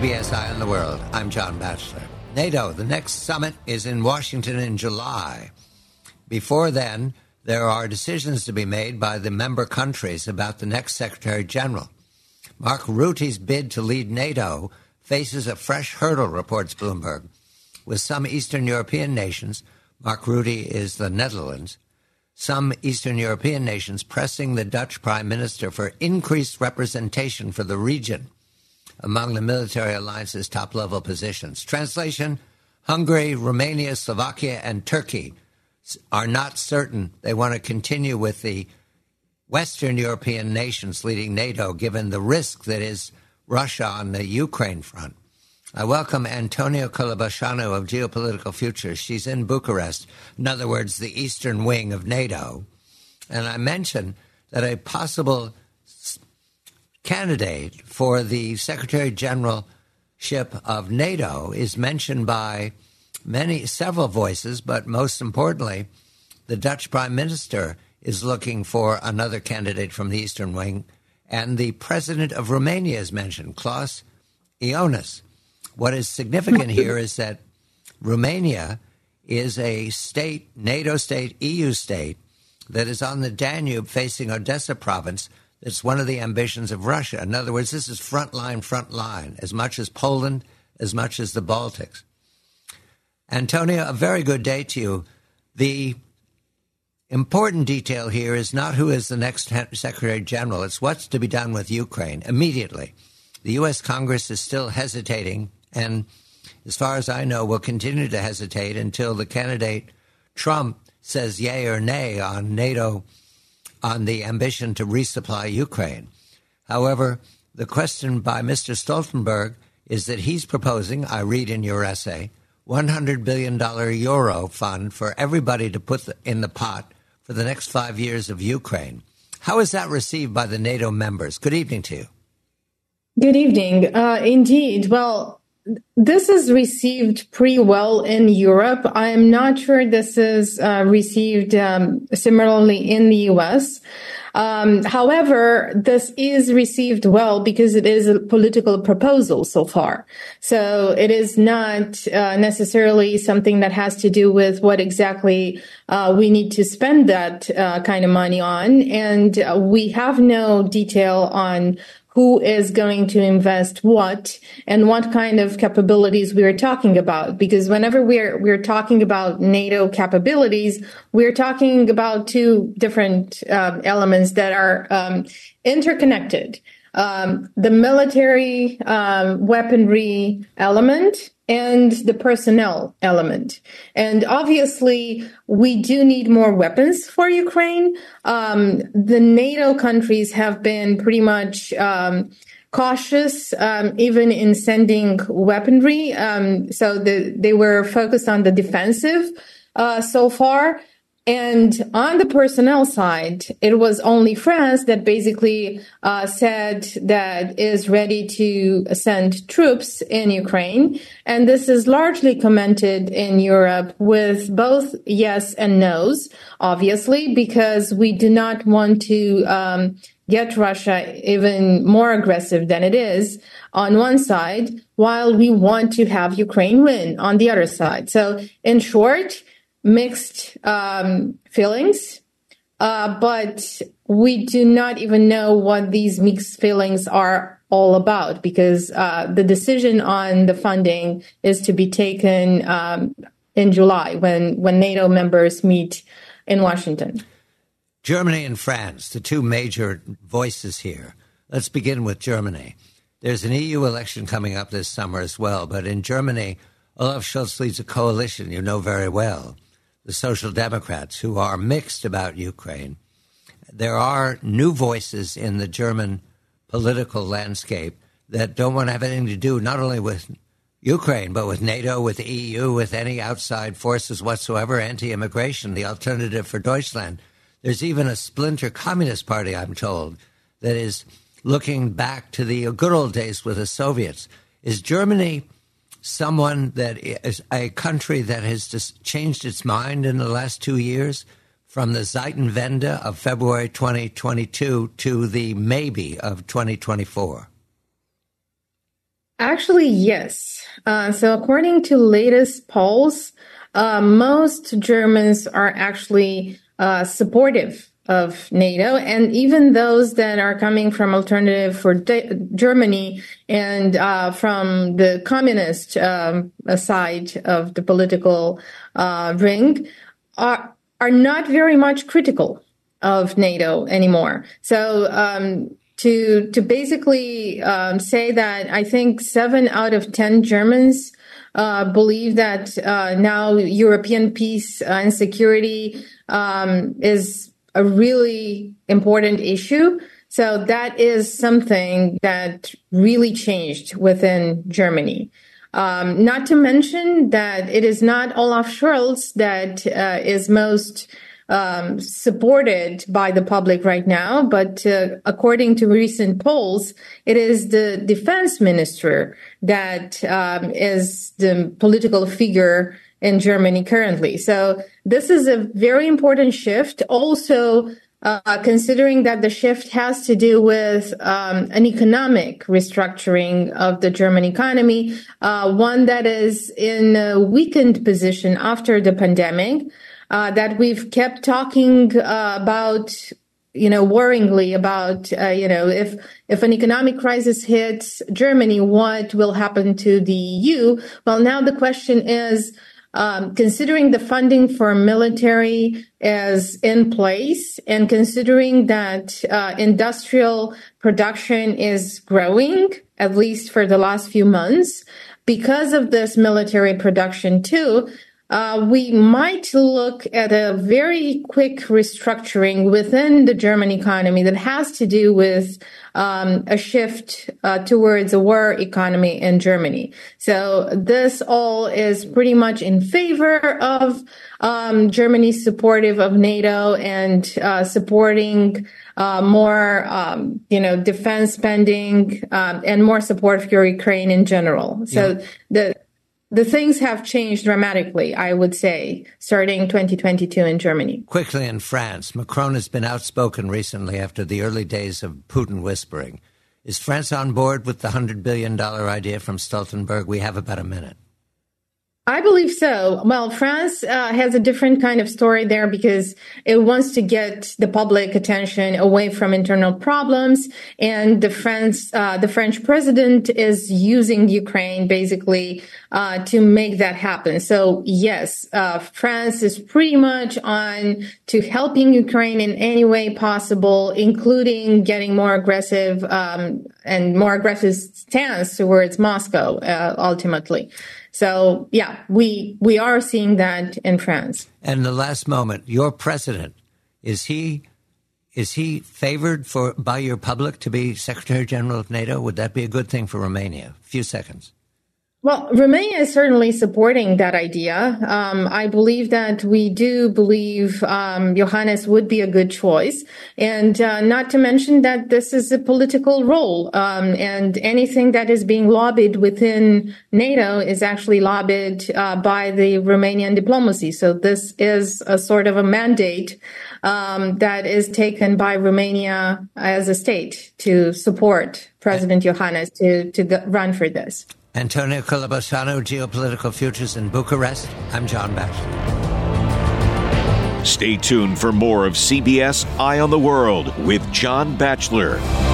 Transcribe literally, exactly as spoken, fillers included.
B S Eye on the World. I'm John Batchelor. NATO, the next summit is in Washington in July. Before then, there are decisions to be made by the member countries about the next Secretary General. Mark Rutte's bid to lead NATO faces a fresh hurdle, reports Bloomberg. With some Eastern European nations, Mark Rutte is the Netherlands, some Eastern European nations pressing the Dutch Prime Minister for increased representation for the region among the military alliance's top-level positions. Translation, Hungary, Romania, Slovakia, and Turkey are not certain they want to continue with the Western European nations leading NATO, given the risk that is Russia on the Ukraine front. I welcome Antonia Cola-Basciano of Geopolitical Futures. She's in Bucharest, in other words, the eastern wing of NATO. And I mentioned that a possible candidate for the Secretary Generalship of NATO is mentioned by many, several voices, but most importantly, the Dutch Prime Minister is looking for another candidate from the Eastern Wing, and the President of Romania is mentioned, Klaus Iohannis. What is significant here is that Romania is a state, NATO state, E U state, that is on the Danube facing Odessa province. It's one of the ambitions of Russia. In other words, this is front line, front line, as much as Poland, as much as the Baltics. Antonia, a very good day to you. The important detail here is not who is the next Secretary General. It's what's to be done with Ukraine immediately. The U S Congress is still hesitating, and as far as I know, will continue to hesitate until the candidate Trump says yay or nay on NATO, on the ambition to resupply Ukraine. However, the question by Mister Stoltenberg is that he's proposing, I read in your essay, one hundred billion dollars euro fund for everybody to put in the pot for the next five years of Ukraine. How is that received by the NATO members? Good evening to you. Good evening. Uh, indeed. Well, this is received pretty well in Europe. I am not sure this is uh, received um, similarly in the U S. Um, however, this is received well because it is a political proposal so far. So it is not uh, necessarily something that has to do with what exactly uh, we need to spend that uh, kind of money on. And uh, we have no detail on who is going to invest what and what kind of capabilities we are talking about. Because whenever we're, we're talking about NATO capabilities, we're talking about two different uh, elements that are um, interconnected. Um, the military um, weaponry element and the personnel element. And obviously, we do need more weapons for Ukraine. Um, the NATO countries have been pretty much um, cautious, um, even in sending weaponry. Um, so the, they were focused on the defensive uh, so far. And on the personnel side, it was only France that basically uh, said that is ready to send troops in Ukraine. And this is largely commented in Europe with both yes and no's, obviously, because we do not want to um, get Russia even more aggressive than it is on one side, while we want to have Ukraine win on the other side. So in short, mixed um, feelings, uh, but we do not even know what these mixed feelings are all about, because uh, the decision on the funding is to be taken um, in July when, when NATO members meet in Washington. Germany and France, the two major voices here. Let's begin with Germany. There's an E U election coming up this summer as well, but in Germany, Olaf Scholz leads a coalition you know very well, the Social Democrats, who are mixed about Ukraine. There are new voices in the German political landscape that don't want to have anything to do not only with Ukraine, but with NATO, with the E U, with any outside forces whatsoever, anti-immigration, the Alternative for Deutschland. There's even a splinter Communist Party, I'm told, that is looking back to the good old days with the Soviets. Is Germany someone that is a country that has just changed its mind in the last two years from the Zeitenwende of February twenty twenty-two to the maybe of twenty twenty-four? Actually, yes. Uh, so according to latest polls, uh, most Germans are actually uh, supportive of NATO, and even those that are coming from Alternative for De- Germany and uh, from the communist um, side of the political uh, ring are are not very much critical of NATO anymore. So um, to to basically um, say that I think seven out of ten Germans uh, believe that uh, now European peace and security um, is a really important issue. So that is something that really changed within Germany. Um, not to mention that it is not Olaf Scholz that uh, is most um, supported by the public right now, but uh, according to recent polls, it is the defense minister that um, is the political figure in Germany currently. So this is a very important shift. Also, uh, considering that the shift has to do with um, an economic restructuring of the German economy, uh, one that is in a weakened position after the pandemic, uh, that we've kept talking uh, about, you know, worryingly about, uh, you know, if if an economic crisis hits Germany, what will happen to the E U? Well, now the question is, Um, considering the funding for military is in place and considering that uh, industrial production is growing, at least for the last few months, because of this military production too, uh, we might look at a very quick restructuring within the German economy that has to do with um, a shift uh, towards a war economy in Germany. So this all is pretty much in favor of um, Germany supportive of NATO and uh, supporting uh, more, um, you know, defense spending um, and more support for Ukraine in general. So yeah. the The things have changed dramatically, I would say, starting twenty twenty-two in Germany. Quickly in France, Macron has been outspoken recently after the early days of Putin whispering. Is France on board with the one hundred billion dollars idea from Stoltenberg? We have about a minute. I believe so. Well, France uh, has a different kind of story there because it wants to get the public attention away from internal problems, and the French, uh, the French president is using Ukraine basically uh, to make that happen. So yes, uh, France is pretty much on to helping Ukraine in any way possible, including getting more aggressive um, and more aggressive stance towards Moscow uh, ultimately. So, yeah, we we are seeing that in France. And the last moment, your president, is he is he favored for by your public to be Secretary General of NATO? Would that be a good thing for Romania? A few seconds. Well, Romania is certainly supporting that idea. Um, I believe that we do believe um, Johannes would be a good choice. And uh, not to mention that this is a political role. Um, and anything that is being lobbied within NATO is actually lobbied uh, by the Romanian diplomacy. So this is a sort of a mandate um, that is taken by Romania as a state to support President Johannes to, to run for this. Antonio Colabosano, Geopolitical Futures in Bucharest. I'm John Batchelor. Stay tuned for more of C B S Eye on the World with John Batchelor.